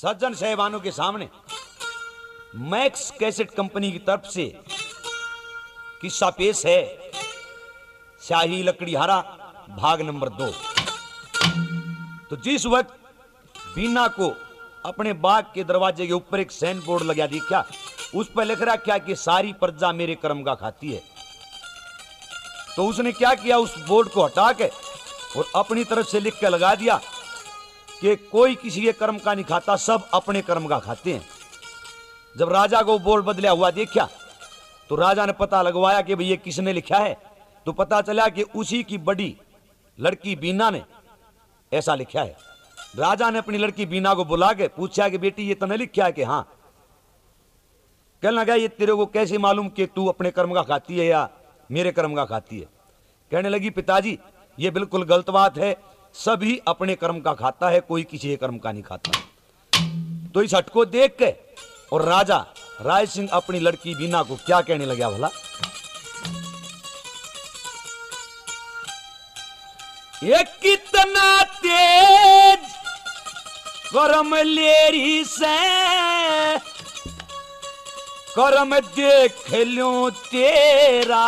सज्जन साहिबानों के सामने max cassette company की तरफ से किस्सा पेश है। शाही लकड़ीहारा भाग नंबर 2। तो जिस वक्त बीना को अपने बाग के दरवाजे के ऊपर एक साइन बोर्ड लगा दिखा, उस पर लिख रहा क्या कि सारी प्रजा मेरे कर्म का खाती है। तो उसने क्या किया, उस बोर्ड को हटा के और अपनी तरफ से लिख के लगा दिया कि कोई किसी के कर्म का नहीं खाता, सब अपने कर्म का खाते हैं। जब राजा को बोर्ड बदला हुआ देखा तो राजा ने पता लगवाया कि भाई ये किसने लिखा है। तो पता चला कि उसी की बड़ी लड़की बीना ने ऐसा लिखा है। राजा ने अपनी लड़की बीना को बुला के पूछा कि बेटी ये तूने लिखा है कि हाँ। कहने लगा ये तेरे को कैसे मालूम कि तू अपने कर्म का खाती है या मेरे कर्म का खाती है। कहने लगी पिताजी ये बिल्कुल गलत बात है, सभी अपने कर्म का खाता है, कोई किसी के कर्म का नहीं खाता। तो इस हट को देख के और राजा राय सिंह अपनी लड़की बीना को क्या कहने लगा भला, ये कितना तेज कर्म लेरी से कर्म देख लो तेरा,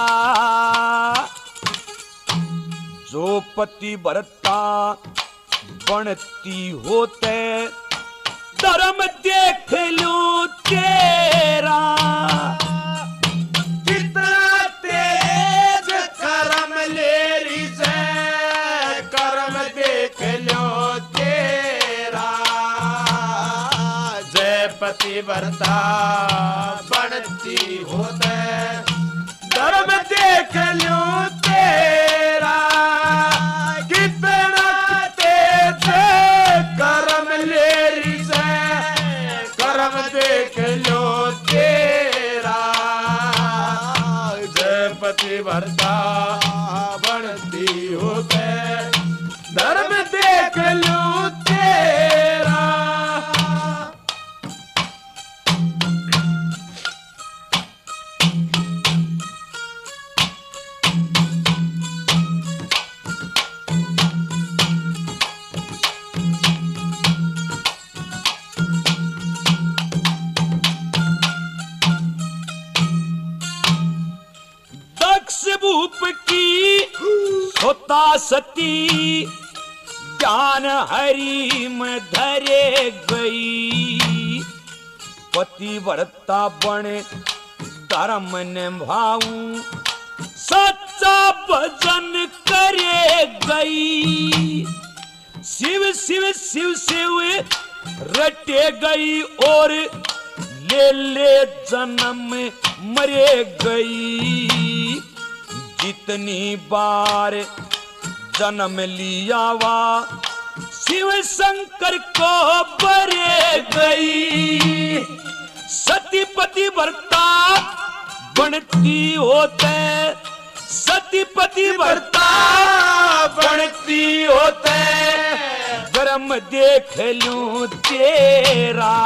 जो पति भरता बनती होते धर्म देख लो तेरा। कितना तेज कर्म लेरी से कर्म देख लो तेरा, जय पतिव्रता बनती होते धर्म देख लो तेरा। कितना तेज कर्म लेरी से कर्म देख लो तेरा, जय पतिव्रता बनती होते धर्म देख लो तेरा। भूप की होता सती ज्ञान हरि में धरे गई, पतिव्रता बने धर्म निभाऊं सच्चा भजन करे गई। शिव शिव शिव शिव रटे गई और ले ले जन्म मरे गई। जितनी बार जन्म लिया वा शिव शंकर को बरे गई। सती पतिव्रता बनती होते, सती पतिव्रता बनती होते कर्म देख लूं तेरा,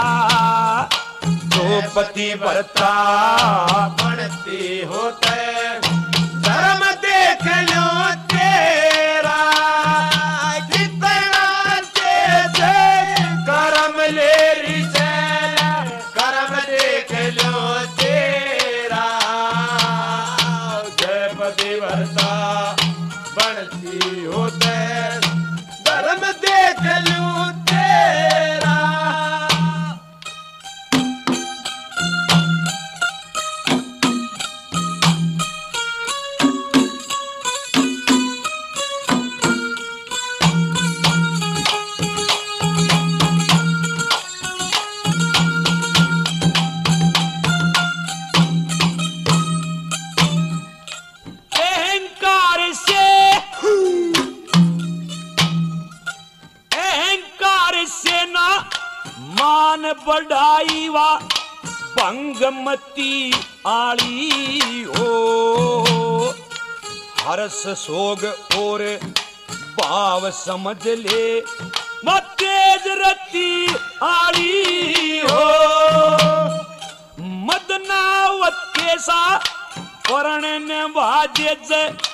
तो पतिव्रता बनती होते धर्म देख लो तेरा। कितना तेज कर्म लेरी से कर्म देख लो तेरा, जय पतिव्रता बनती होते धर्म देख लो तेरा। बढ़ाई वा भंगमती आली हो, हर्ष सोग और भाव समझ ले तेज रती आली हो। मदनावत केसा परण भाजे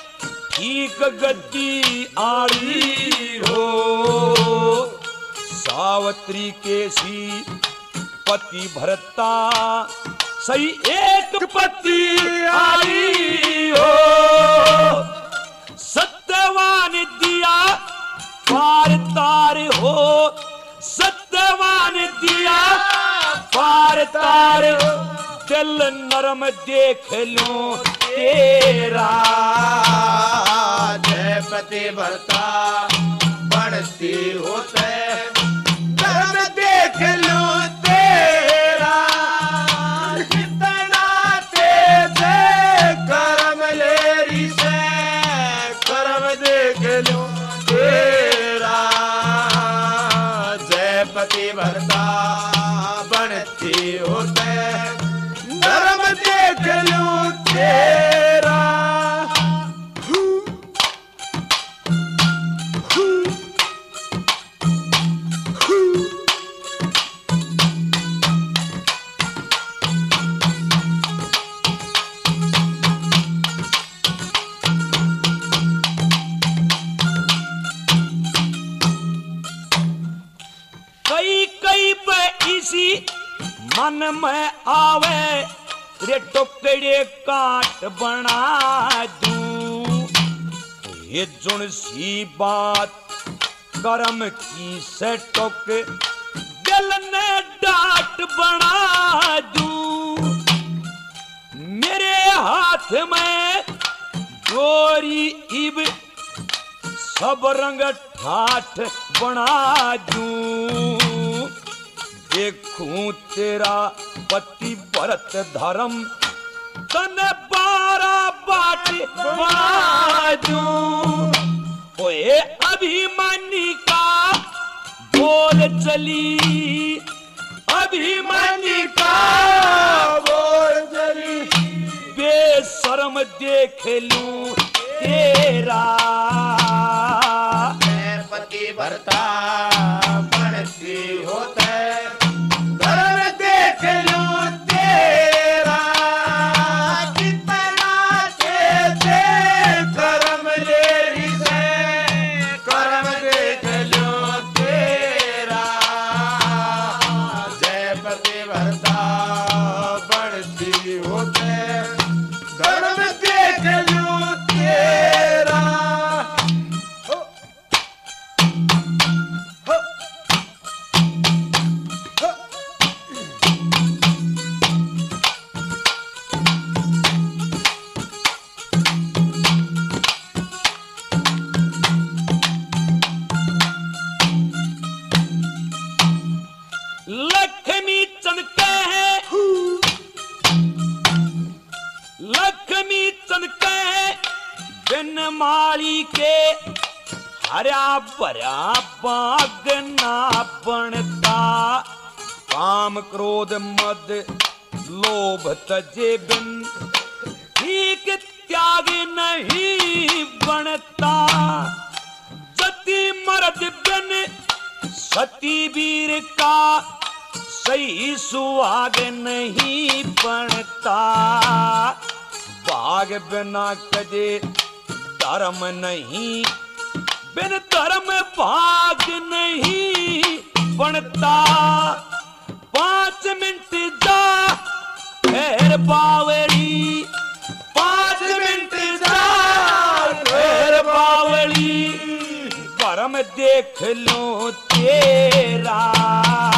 ठीक गति आली हो, सावित्री केसी पति भरता सही एक पति आई हो सत्यवान दिया पार तार हो सत्यवान दिया पार तार दिल नरम देख लूं तेरा जय पति भरता बढ़ती होते धर्म देख लूं तेरा कितना तेज कर्म लेरी से कर्म देख लूं तेरा जय पति भरता बढ़ती होते धर्म देख लूं तेरा कई कई पे इसी मन में आवे रे टुकड़े काट बना दूं ये जुन सी बात कर्म की से टुक दिल ने डांट बना दूं मेरे हाथ में गोरी इब सब रंग ठाठ बना दूं देखूं तेरा पति भरत धर्म तन 12 बाट बना दूं ओए अभिमानी का बोल चली अभिमानी का बोल चली बेशर्म देख लूं तेरा पति भरता बढ़ती होते धर्म देख लूं तेरा कितना तेज कर्म लेरी से कर्म देख लूं तेरा जय पति भरता बढ़ती होते धर्म देख लूं तेरा लक्ष्मी चंद के बिन माली के हरा भरा बाग ना बनता काम क्रोध मद लोभ तजे बिन ठीक त्याग नहीं बनता जति मर्द बिन सती वीर का सही सुहाग नहीं बनता भाग बिना कदे धर्म नहीं बिन धर्म भाग नहीं बनता 5 मिनट जा फिर बावली 5 मिनट जा फिर बावली परम देख लो तेरा